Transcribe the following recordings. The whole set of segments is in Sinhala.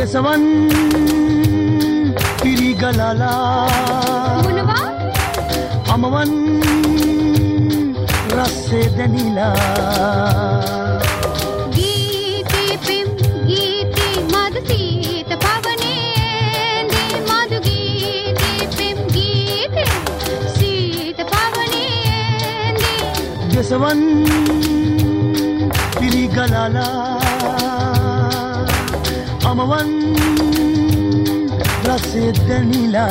දෙසවන් පිරිගලලා මොනවා අමවන් රස්සේ දැනිලා ගීතේ පෙම් ගීතේ මද සීත පවනේදී මදු ගීතේ පෙම් ගීතේ සීත පවනේදී දෙසවන් පිරිගලලා අමවන් රස්සේ දැනිලා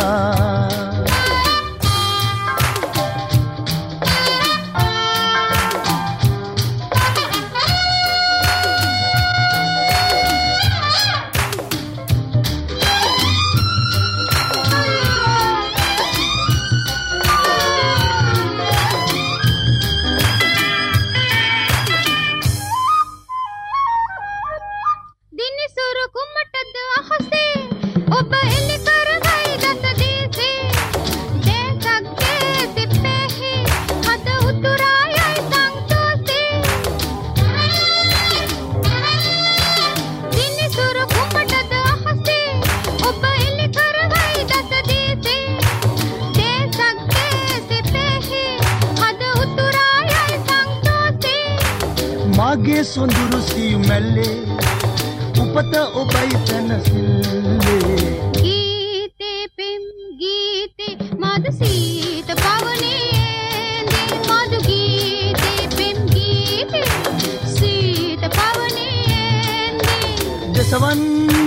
මාගේ සොඳුරු සියුමැල්ලේ උපත ඔබයි තනසිල්ලේ ගීතේ පෙම් ගීතේ මද සීත පවනේදී මදු ගීතේ පෙම් ගීතේ සීත පවනේදී දෙසවන්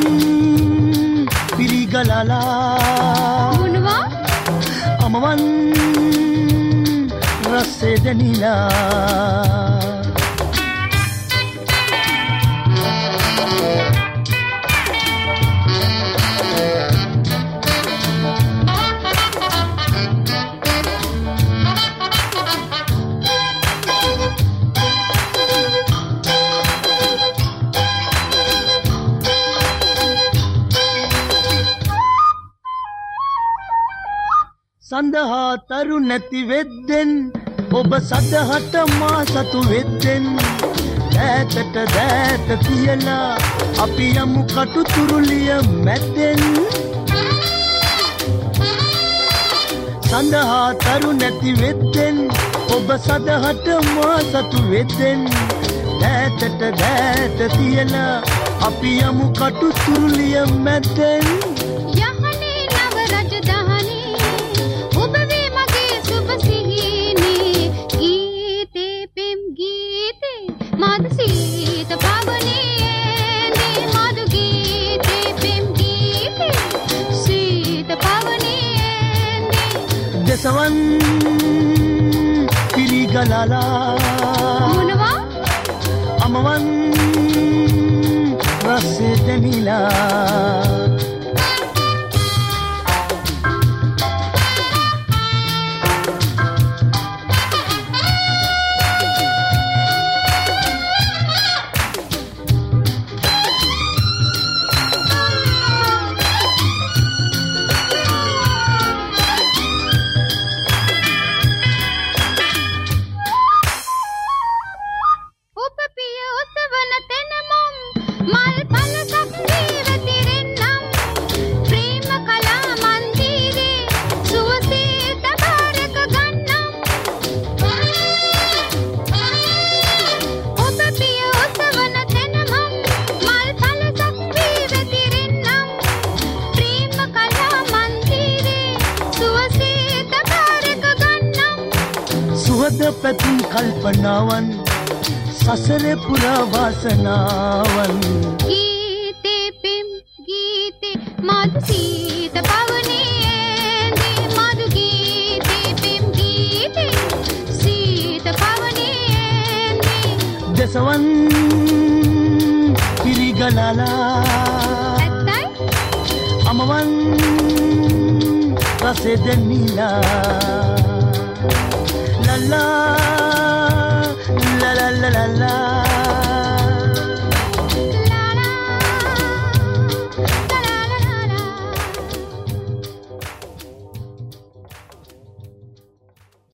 පිරිගලලා මොනවා අමවන් රස්සේ දැනිලා සඳහා තරු නැති වෙද්දෙන් ඔබ සදහට මා සතු වෙද්දෙන් දෑතට දෑත තියලා අපි යමු කටු තුරුලිය මැද්දෙන් සඳහා තරු නැති වෙද්දෙන් ඔබ සදහට මා සතු වෙද්දෙන් දෑතට දෑත තියලා අපි යමු කටු තුරුලිය මැද්දෙන් සීත පවනේදී මදු ගීතේ පෙම් ගීතේ සීත පවනේදී දෙසවන් පිරිගලලා මොනවා අමවන් රස්සේ දැනිලා සුවද පැතුම් කල්පනාවන් සසරේ පුරා වාසනාවන් ගීතේ පෙම් ගීතේ මදු සීත පවනේදී මදු ගීතේ පෙම් ගීතේ සීත පවනේදී දෙසවන් පිරිගලලා ඇත්තයි අමවන් රසේ දැනිලා